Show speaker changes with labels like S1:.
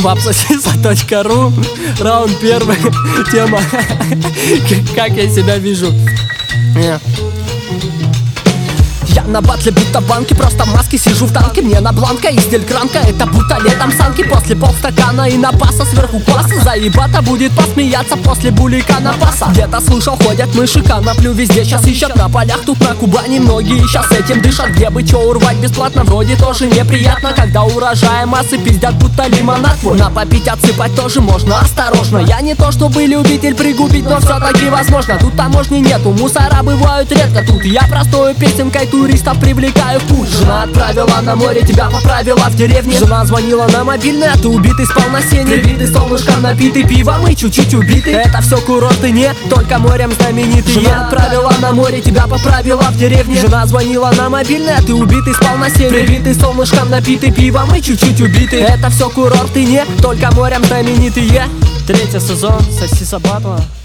S1: Vapsasisa.ru. Раунд первый. Тема как я себя вижу. Я на батле будто в банке, просто в маске сижу в танке. Мне на бланка и стиль кранка, это будто летом санки. После полстакана и напаса сверху класса. Заебато будет посмеяться после булика на паса. Где-то слышал, ходят мыши, коноплю везде сейчас ищут. На полях тут на Кубани многие сейчас этим дышат. Где бы чё урвать бесплатно, вроде тоже неприятно. Когда урожая массы пиздят, будто лимонад твой. На попить отсыпать тоже можно, осторожно. Я не то чтобы любитель пригубить, но все-таки возможно. Тут таможни нету, мусора бывают редко. Тут я простою песенкой туристов привлекаю в путь. Жена отправила на море, тебя поправила в деревне. Жена звонила на мобильный, а ты убитый спал на сене. Прибитый солнышком, напитый пивом и чуть-чуть убитый. Это все курорты не только морем знаменитые. Жена отправила на море, тебя поправила в деревне. Жена звонила на мобильный, а ты убитый спал на сене. Прибитый солнышком, напитый пивом и чуть-чуть убитый. Это все курорты не только морем знаменитые. Третий сезон Сосиса Батла.